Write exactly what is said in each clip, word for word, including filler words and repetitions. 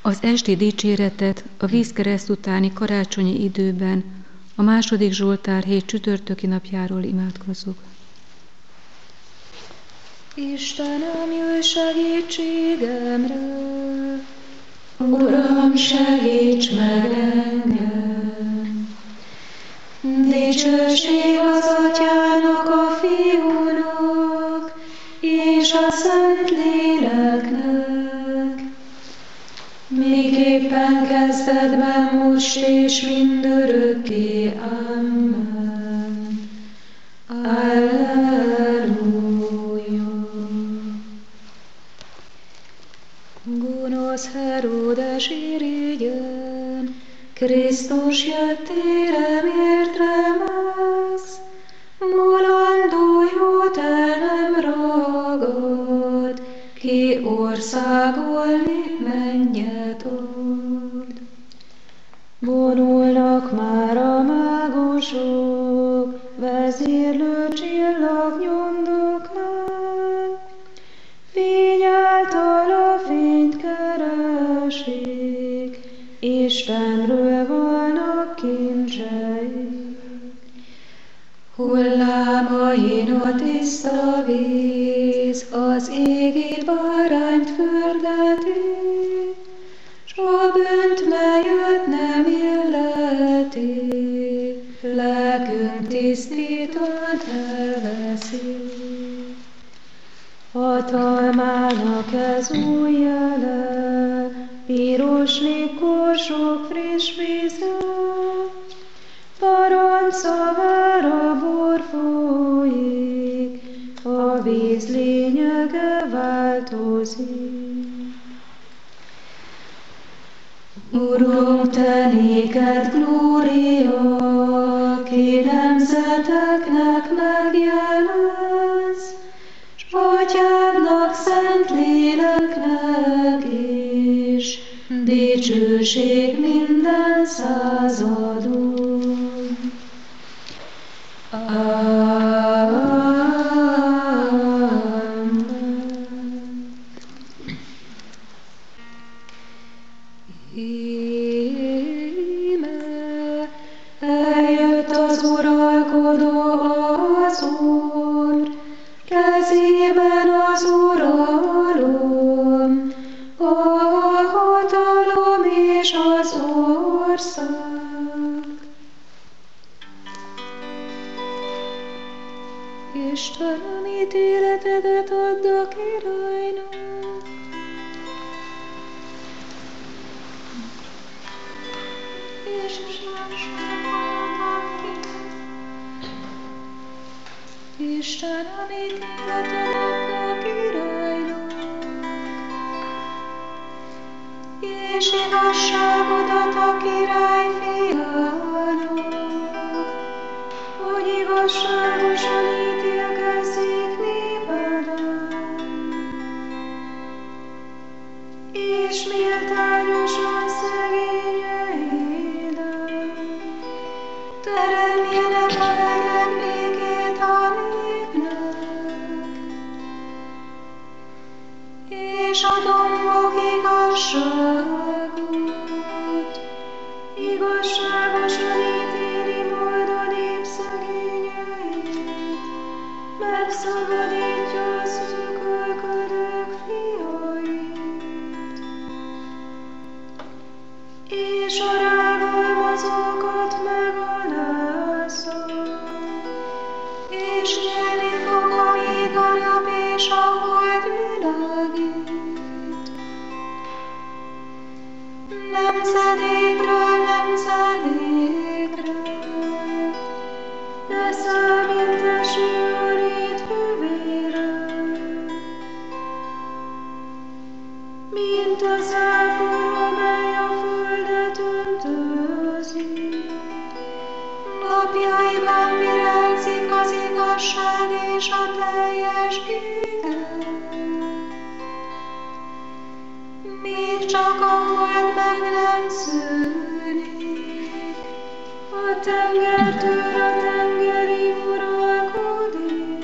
Az esti dicséretet a vízkereszt utáni karácsonyi időben, a második Zsoltár hét csütörtöki napjáról imádkozzuk. Istenem, jöjj segítségemre! Uram, segíts meg engem! Dicsőség az Atyának, a Fiúnak, és a Szentléleknek, miképpen kezdetben, most és mindörökké. Amen. Alleluja. Gonosz Heródes irigyen, Krisztus jöttére miért remelsz? Mulandó jót el nem ragad, ki országolni mennyet ad. Vonulnak már a mágosok, vezérlő csillag nyomdokán, fény által a fényt keresik, Istenről vannak kincseik. Hullámain a tiszta víz, az égi bárányt fürdeti, s a bűnt, melyet nem illeti, lelkünk tisztított elveszi. Hatalmának ez új jele, piros légkorsok friss vízzel, parancsavára bor folyik, a víz lényege változik. Urunk, te néked glória, ki nemzeteknek megjelensz, s Atyádnak, Szentléleknek is, dicsőség minden századon. Amen. Íme, eljött az uralkodó, az Úr, kezében az uralom, a hatalom és az ország. Istenem, ítéletedet add a királynak, és Istenem, ítéletedet add a királynak, és igazságodat a király fiának, hogy igazságosan ítélkezzék népeden, és méltányosan szegényeiden, teremjenek a hegyen békét a népnek, és a dombok igazságot, igazságosan ítéli majd a nép szegényeit, megszabadítja a szűkölködők fiait, és a rágalmazókat megalázza, és nyerni fog a ég a nap és a hold világít. Nemzedékről nemzedékre, ne számíteső a rét hővére, mint az ápor, amely a földet öntözi. Napjaiban virágzik az igazság és a teljes ige. Még csak a hold meg nem szűnik, a tengertől a tengerig uralkodik.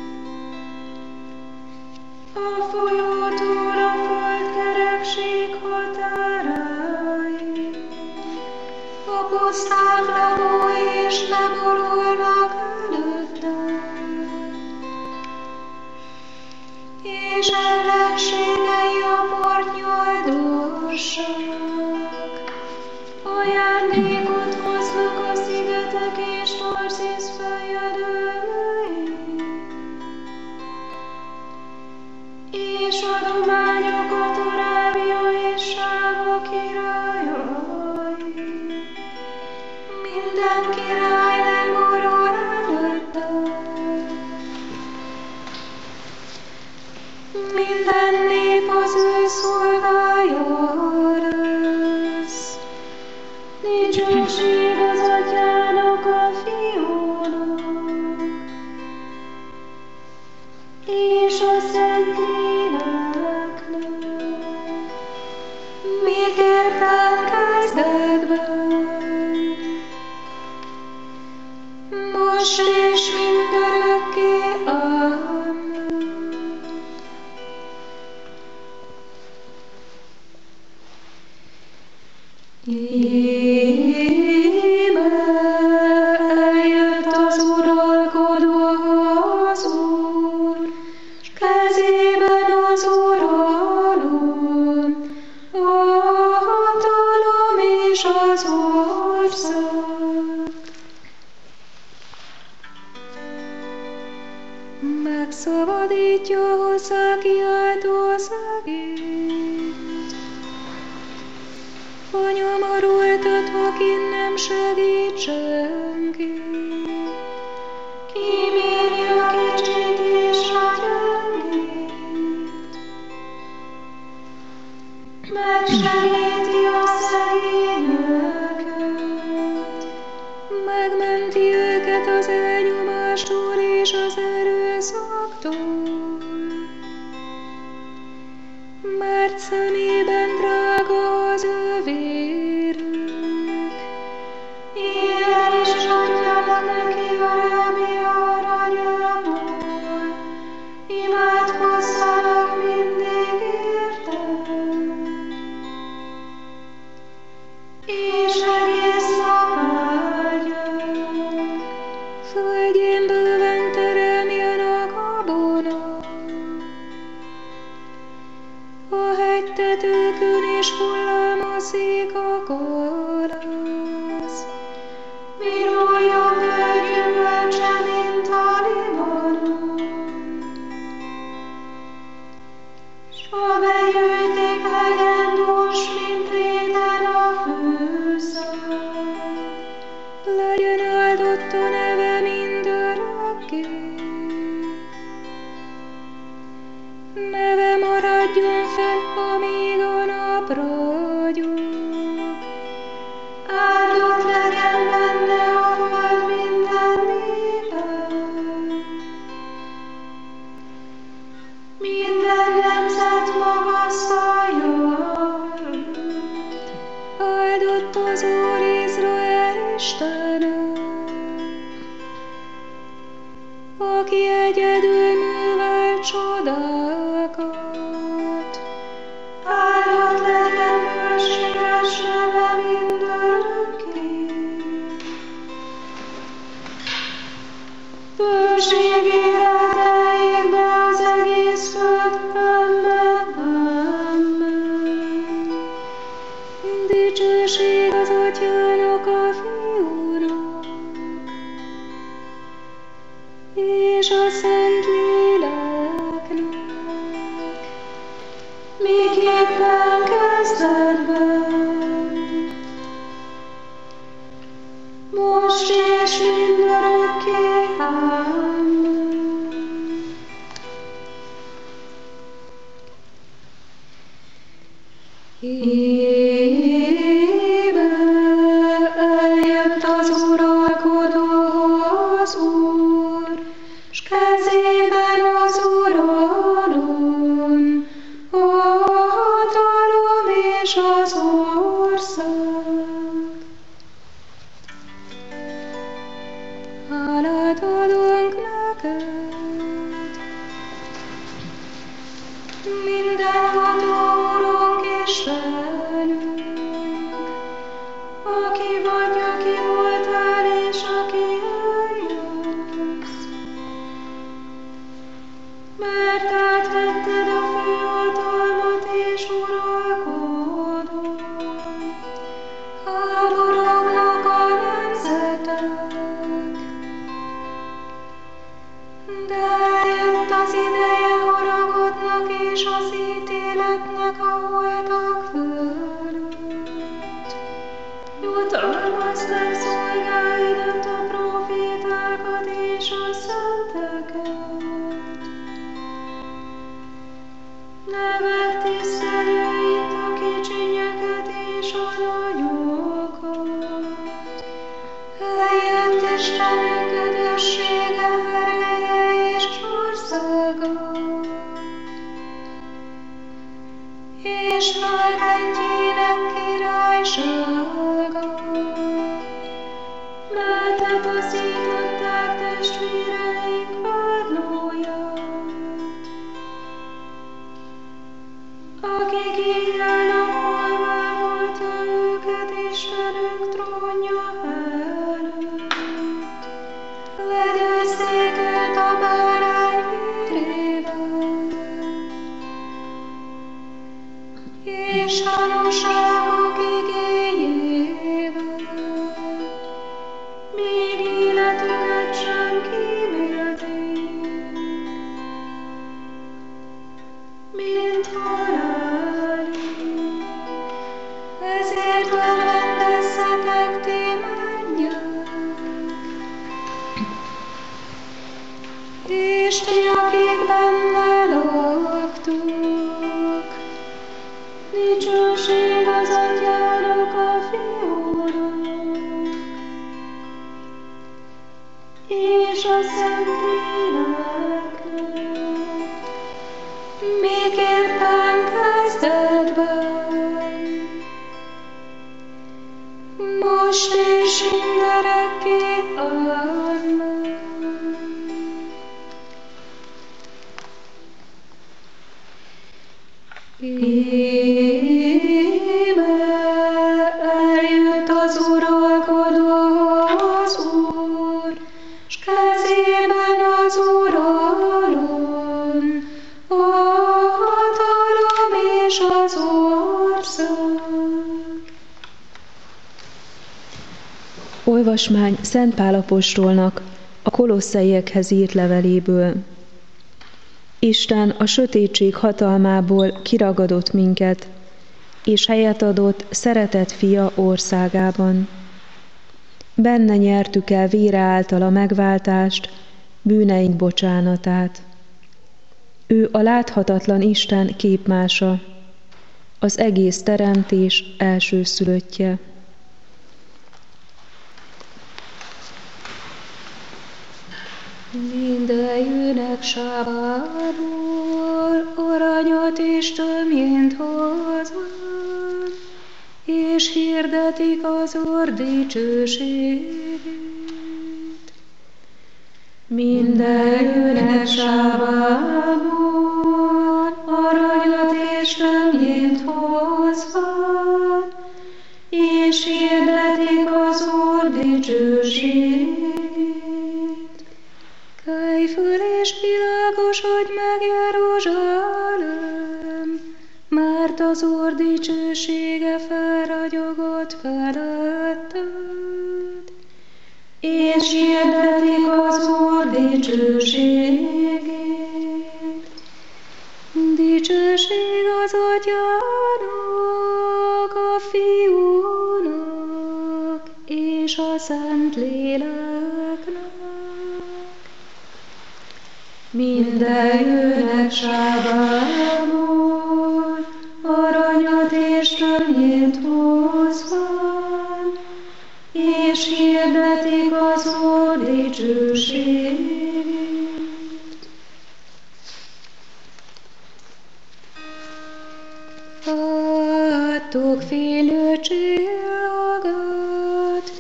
A folyótól a föld kerekség oltárai. A puszták lakói is leborulnak előtte, és ellenségei a portnyoldosak. Ajándékot hoznak a szigetek és Tarszísz fejedelmei, és adományokat Arábia és Sáva királyai. Minden király legorol előtte, minden nép az ő szolgája lesz. Dicsőség az Atyának, a Fiúnak, és a Szentléleknek, miképpen kezdetben, most és mindörökké. Amen. Íme eljött az uralkodó az Úr, s kezében az uralom, a hatalom és az ország. Megszabadítja hozzá kiáltó szegényt, a nyomorultat, akin nem segít senki. Kíméli a kicsit és a gyengét, megsegíti a szegényeket, megmenti őket az elnyomástól és az erőszaktól, mert szemében drága az ő vérük. Ilyen is adjanak neki Arábia aranyából, imádkozzanak mindig érte, és egész nap áldják. Földjén bőven teremjen a gabona, a hegytetőkön is hullámozik a galász. Viruljon föld gyümölcse, mint a Libanon, s a begyűjték legyen dús, mint réten a fűszál. Legyen áldott a neve mindörökké, neve maradjon fenn, amíg a nap ragyog. Áldott legyen benne a föld minden népe, minden nemzet magasztalja őt. Áldott az Úr Izrael Istene, aki egyedül művel csodákat. Áldott legyen bőséges neve mindörökké, bőségére teljék be az egész föld. Amen, amen. Dicsőség az Atyának, a Fiúnak, és a Szentléleknek, miképpen kezdetben, most és mindörökké. Amen. Íme eljött az uralkodó az Úr, s kezében az uralom, a hatalom és az ország. Hálát adunk neked, mindenható Urunk Isten, és tanúságok igényével, még életüket sem kímélték, mint halálig. Ezért örvendezzetek ti mennyek, és ti, akik benne laktok, dicsőség az Atyának, a Fiúnak, és a Szentléleknek, miképpen kezdetben, most és mindörökké. Amen. Íme eljött az uralkodóhoz Úr, s kezében az uralom, a hatalom és az ország. Olvasmány Szent Pál apostolnak a Kolosszaiekhez írt leveléből. Isten a sötétség hatalmából kiragadott minket, és helyet adott szeretett fia országában. Benne nyertük el vére által a megváltást, bűneink bocsánatát. Ő a láthatatlan Isten képmása, az egész teremtés elsőszülöttje. Mindejűnek sávából aranyat és tömjént hozzon, és hirdetik az Úr dicsőségét. Mindejűnek sávából aranyat és tömjént hozzon, és hirdetik az Úr dicsőségét. Kelj föl és világosodj meg, Jeruzsálem, mert az Úr dicsősége felragyogott feletted, és hirdetik az Úr dicsőségét. Dicsőség az Atyának, a Fiúnak és a Szentléleknek. Mindejűnek sávából aranyat és tömjént hozzon, és hirdetik az Úr dicsőségét. Láttok fénylő csillagát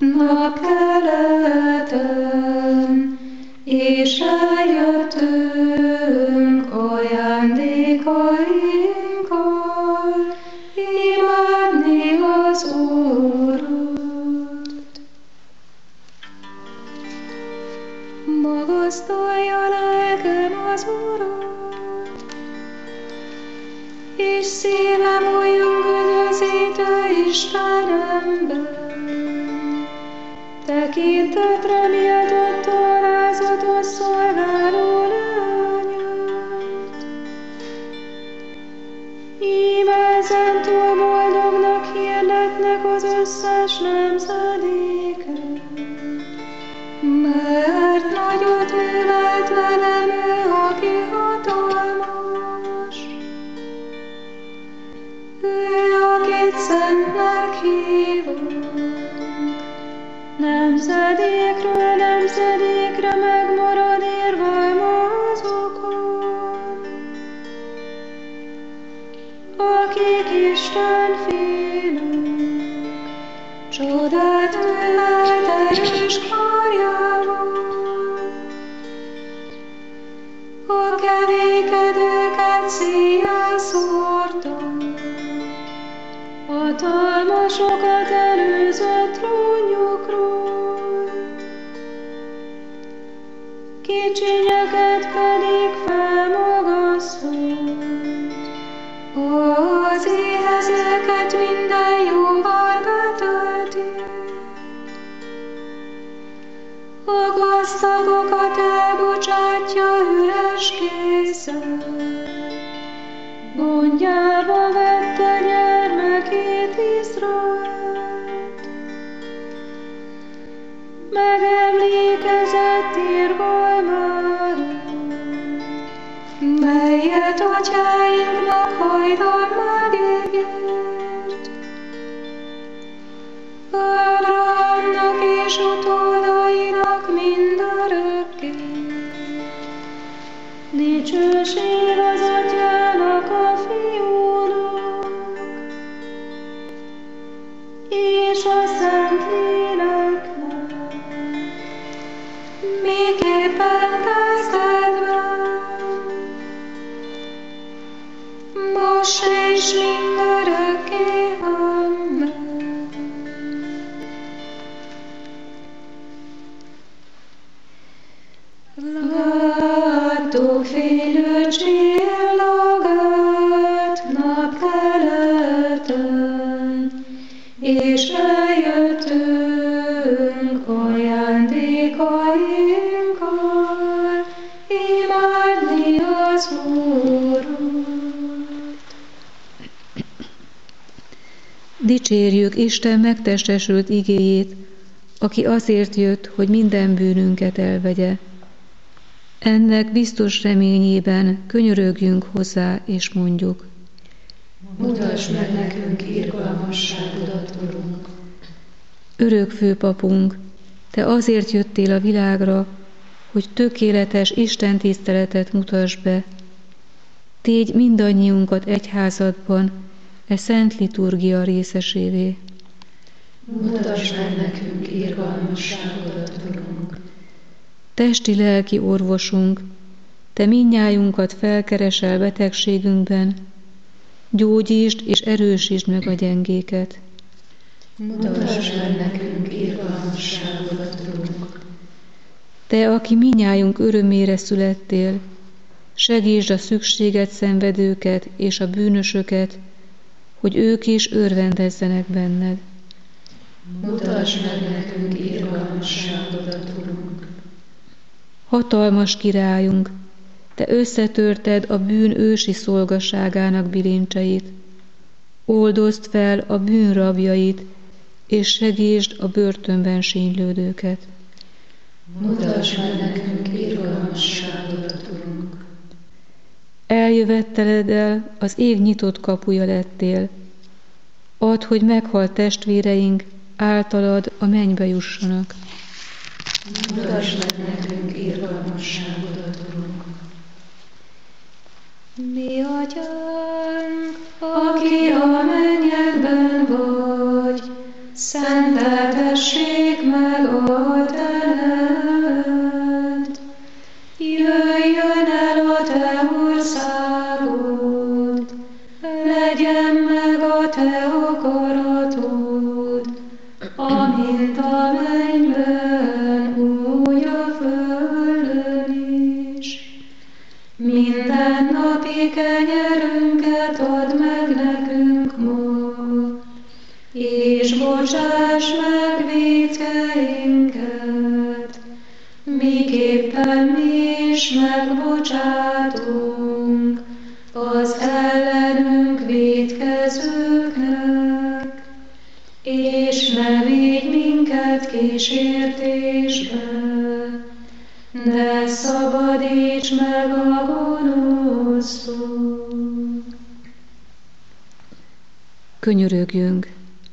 napkeleten, és eljöttünk ajándékainkkal imádni az Úrat. Magasztalja lelkem az Urat, és szívem újjong üdvözítő Istenemben. Tekintetre méltott alázatos szolgáló lányát. Íme ezentúl boldognak hirdetnek az összes nemzedékre, mert nagyot művelt velem ő, aki hatalmas. Ő, akit szentnek hívunk, nemzedékről nemzedékre megmarad érválmazokon, akik Isten félnek, csodát művelt erős karjával. A kevékedőket széjjel szórta, hatalmasokat előzött trónjukról, kicsinyeket pedig felmagasztott az éhen. szagokat elbocsátja üres kézzel. Gondjába vette gyermekét Izraelt. Megemlékezett irgalmára, melyet atyáinknak hajdan megígért. Ábrahámnak és utódainak mindörökké. Dicsőség az atyának, a fiúnak, és a Szentléleknek, miképpen kezdetben, most és mindörökké. Amen. Láttuk fénylő csillagát napkeleten, és eljöttünk ajándékainkkal imádni az Úrat. Dicsérjük Isten megtestesült igéjét, aki azért jött, hogy minden bűnünket elvegye. Ennek biztos reményében könyörögjünk hozzá, és mondjuk: Mutasd meg nekünk irgalmasságodat, Urunk! Örök főpapunk, te azért jöttél a világra, hogy tökéletes Isten tiszteletet mutass be. Tégy mindannyiunkat egyházadban, e szent liturgia részesévé. Mutasd meg nekünk irgalmasságodat, Urunk! Testi-lelki orvosunk, te mindnyájunkat felkeresel betegségünkben, gyógyítsd és erősítsd meg a gyengéket. Mutasd meg nekünk irgalmasságodat, Urunk! Te, aki mindnyájunk örömére születtél, segítsd a szükséget szenvedőket és a bűnösöket, hogy ők is örvendezzenek benned. Mutasd meg nekünk irgalmasságodat, Urunk! Hatalmas királyunk, te összetörted a bűn ősi szolgaságának bilincseit, oldozd fel a bűn rabjait, és segítsd a börtönben sínylődőket. Mutasd meg nekünk irgalmasságodat, Urunk! Eljövetteleddel az ég nyitott kapuja lettél. Add, hogy meghalt testvéreink általad a mennybe jussanak. Mutasd meg nekünk irgalmasságodat, Urunk! Mi atyánk, aki a mennyekben vagy, szenteltessék meg a te neved. Jöjjön el a te országod, legyen meg a te akaratod, amint a mennyben, úgy a földön is. Minden napi kenyerünket add meg nekünk ma, és bocsáss meg vétkeinket, miképpen mi is megbocsátunk az ellenünk vétkezőknek, és ne vigy minket kísértésbe, de szabadíts meg a gonosztól. Könyörögjünk!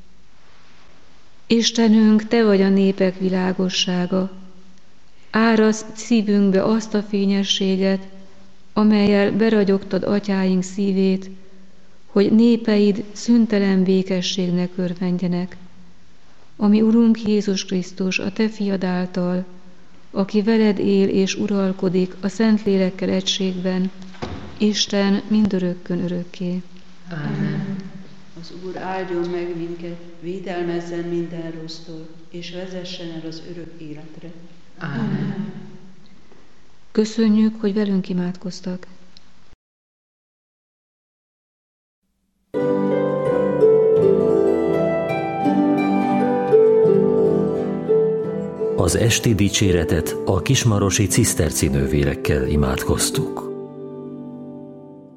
Istenünk, te vagy a népek világossága. Árasz szívünkbe azt a fényességet, amellyel beragyogtad atyáink szívét, hogy népeid szüntelen békességnek örvendjenek. Ami Urunk Jézus Krisztus, a te fiad által, aki veled él és uralkodik a Szentlélekkel egységben, Isten mindörökkön örökké. Amen. Az Úr áldjon meg minket, védelmezzen minden rossztól, és vezessen el az örök életre. Amen. Köszönjük, hogy velünk imádkoztak. Az esti dicséretet a kismarosi ciszterci nővérekkel imádkoztuk.